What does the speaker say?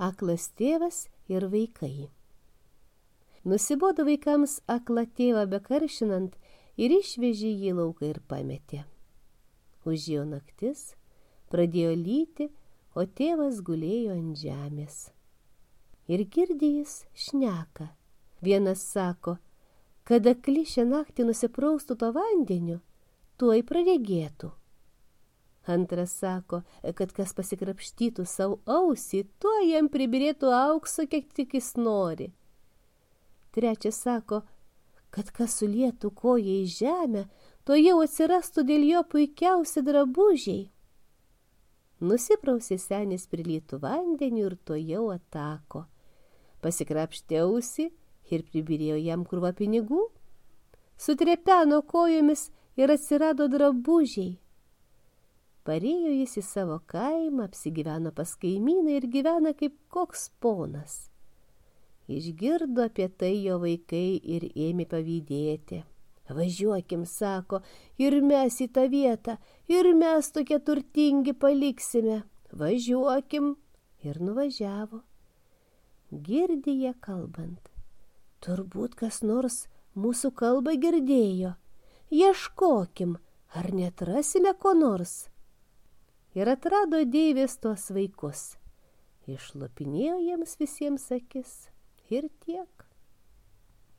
Aklas tėvas ir vaikai. Nusibodo vaikams aklą tėvą bekaršinant ir išvežė jį lauką ir pametė. Užėjo naktis, pradėjo lyti, o tėvas gulėjo ant žemės. Ir girdi jis šneka. Vienas sako, kad akli šią naktį nusipraustų to vandeniu, tuoj praregėtų. Antras sako, kad kas pasikrapštytų savo ausį, tuoj jam pribirėtų aukso, kiek tik jis nori. Trečias sako, kad kas sulietų koją į žemę, to jau atsirastų dėl jo puikiausi drabužiai. Nusiprausė senis prilietų vandeniu ir to jau atako. Pasikrapštė ausį ir pribirėjo jam krūvą pinigų. Sutrepeno kojomis ir atsirado drabužiai. Parėjo jis į savo kaimą, apsigyveno pas kaimyną ir gyvena kaip koks ponas. Išgirdo apie tai jo vaikai ir ėmė pavydėti. Važiuokim, sako, ir mes į tą vietą, ir mes tokie turtingi paliksime. Važiuokim. Ir nuvažiavo. Girdi jie kalbant. Turbūt kas nors mūsų kalbą girdėjo. Ieškokim, ar neatrasime ko nors. Ir atrado deivės tuos vaikus. Išlopinėjo jiems visiems akis. Ir tiek.